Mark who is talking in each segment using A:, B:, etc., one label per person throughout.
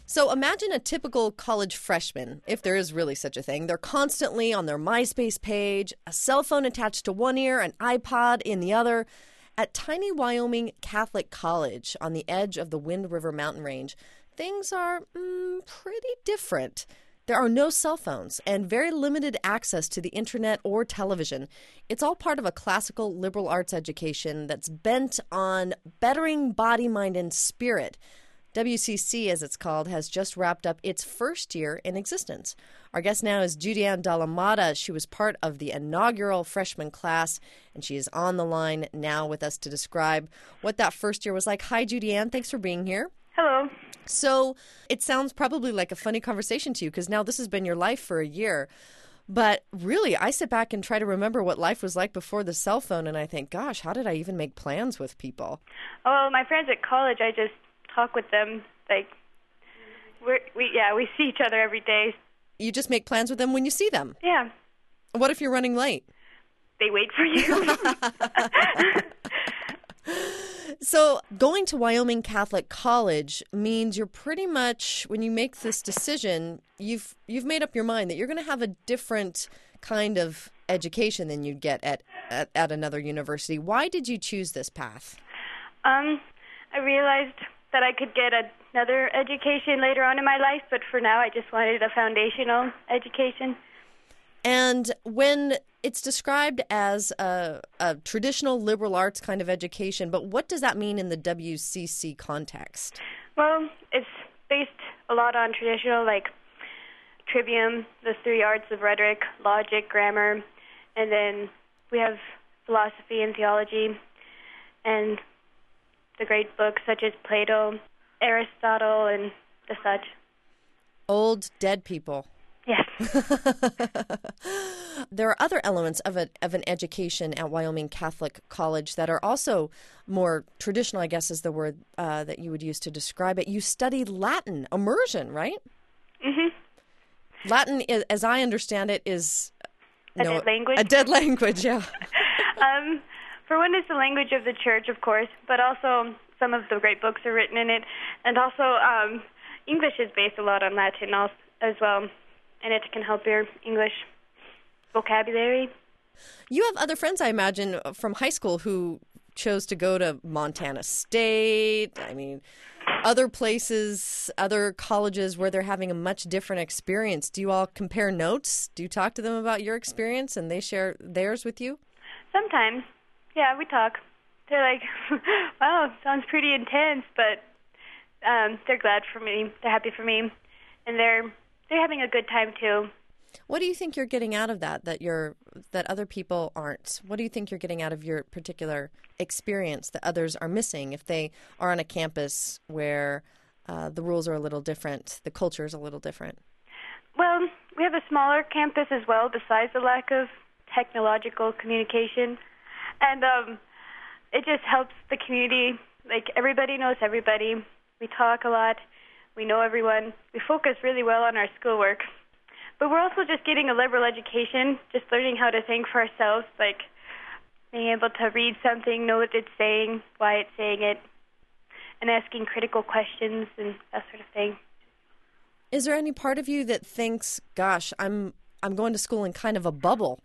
A: So imagine a typical college freshman, if there is really such a thing. They're constantly on their MySpace page, a cell phone attached to one ear, an iPod in the other. At tiny Wyoming Catholic College on the edge of the Wind River mountain range, things are pretty different. There are no cell phones and very limited access to the internet or television. It's all part of a classical liberal arts education that's bent on bettering body, mind, and spirit. WCC, as it's called, has just wrapped up its first year in existence. Our guest now is Judy-Ann Dalamata. She was part of the inaugural freshman class, and she is on the line now with us to describe what that first year was like. Hi, Judy-Ann. Thanks for being here.
B: Hello.
A: So it sounds probably like a funny conversation to you because now this has been your life for a year. But really, I sit back and try to remember what life was like before the cell phone, and I think, gosh, how did I even make plans with people?
B: Oh, well, my friends at college, I just talk with them. Like, we see each other every day.
A: You just make plans with them when you see them?
B: Yeah.
A: What if you're running late?
B: They wait for you.
A: So going to Wyoming Catholic College means you're pretty much, when you make this decision, you've made up your mind that you're going to have a different kind of education than you'd get at another university. Why did you choose this path?
B: I realized that I could get another education later on in my life, but for now I just wanted a foundational education.
A: And when it's described as a traditional liberal arts kind of education, but what does that mean in the WCC context?
B: Well, it's based a lot on traditional, like trivium, the three arts of rhetoric, logic, grammar, and then we have philosophy and theology, and the great books such as Plato, Aristotle, and the such.
A: Old, dead people.
B: Yes.
A: There are other elements of an education at Wyoming Catholic College that are also more traditional, I guess is the word that you would use to describe it. You study Latin, immersion, right? Mm-hmm. Latin, as I understand it, is
B: dead language.
A: A dead language, yeah.
B: For one, it's the language of the church, of course, but also some of the great books are written in it. And also English is based a lot on Latin as well, and it can help your English vocabulary.
A: You have other friends, I imagine, from high school who chose to go to Montana State, other places, other colleges where they're having a much different experience. Do you all compare notes? Do you talk to them about your experience and they share theirs with you?
B: Sometimes. Yeah, we talk. They're like, wow, sounds pretty intense, but they're glad for me. They're happy for me. And they're having a good time, too.
A: What do you think you're getting out of that other people aren't? What do you think you're getting out of your particular experience that others are missing if they are on a campus where the rules are a little different, the culture is a little different?
B: Well, we have a smaller campus as well, besides the lack of technological communication. And it just helps the community. Like, everybody knows everybody. We talk a lot. We know everyone. We focus really well on our schoolwork. But we're also just getting a liberal education, just learning how to think for ourselves, like being able to read something, know what it's saying, why it's saying it, and asking critical questions and that sort of thing.
A: Is there any part of you that thinks, gosh, I'm going to school in kind of a bubble?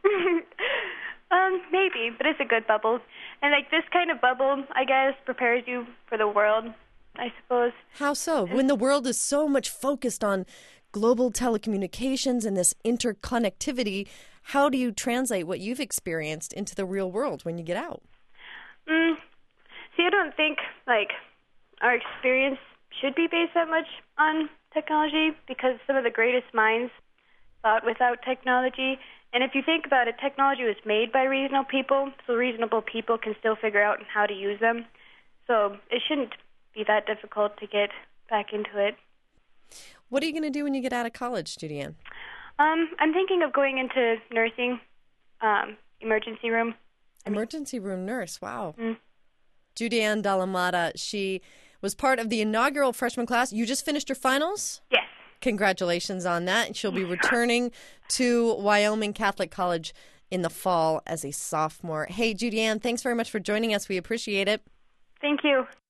B: Maybe, but it's a good bubble. And like this kind of bubble, I guess, prepares you for the world, I suppose.
A: How so? When the world is so much focused on global telecommunications and this interconnectivity, how do you translate what you've experienced into the real world when you get out?
B: See, I don't think like our experience should be based that much on technology because some of the greatest minds thought without technology. And if you think about it, technology was made by reasonable people, so reasonable people can still figure out how to use them. So it shouldn't be that difficult to get back into it.
A: What are you going to do when you get out of college, Judy-Ann?
B: I'm thinking of going into nursing, emergency room.
A: Emergency room nurse, wow. Judy-Ann Dalamata, she was part of the inaugural freshman class. You just finished your finals?
B: Yes.
A: Congratulations on that. She'll be returning to Wyoming Catholic College in the fall as a sophomore. Hey, Judy-Ann, thanks very much for joining us. We appreciate it.
B: Thank you.